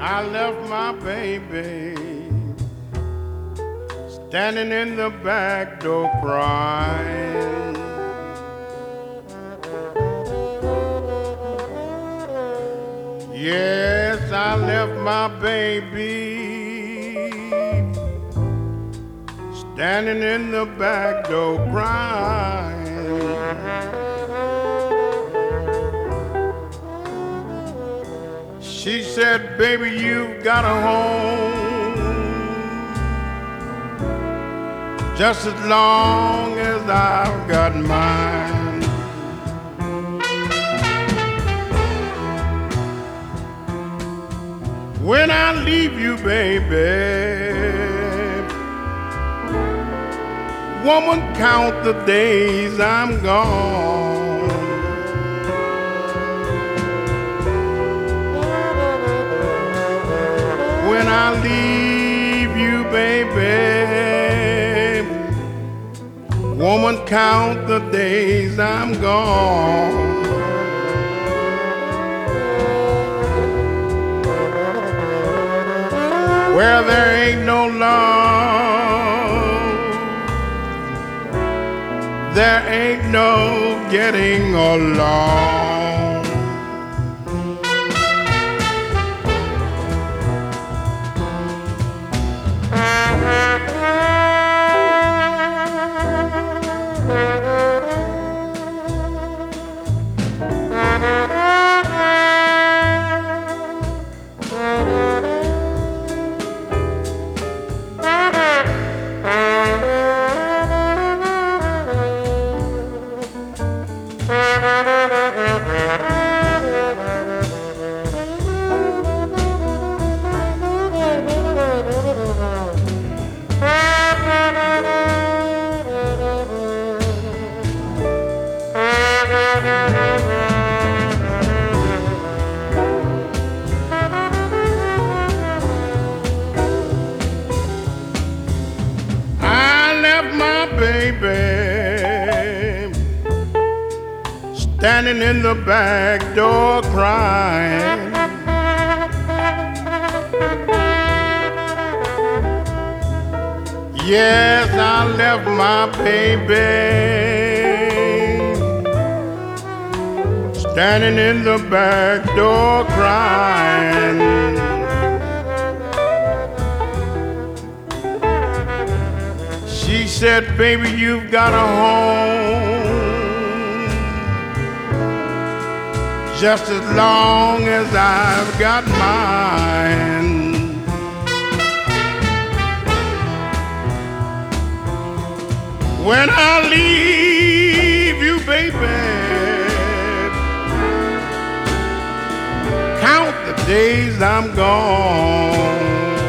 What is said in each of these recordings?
I left my baby standing in the back door crying. Yes, I left my baby standing in the back door crying. She said, baby, you've got a home just as long as I've got mine. When I leave you, baby, woman, count the days I'm gone. When I leave you, baby, woman, count the days I'm gone. Where there ain't no love, there ain't no getting along. Baby, standing in the back door crying. Yes, I left my baby standing in the back door crying. She said, baby, you've got a home just as long as I've got mine. When I leave you, baby, count the days I'm gone.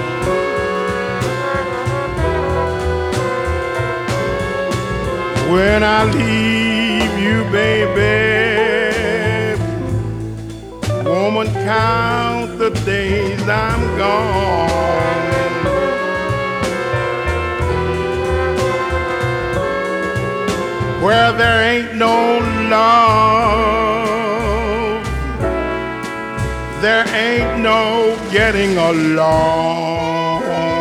When I leave you, baby, woman, count the days I'm gone. Where there ain't no love, there ain't no getting along.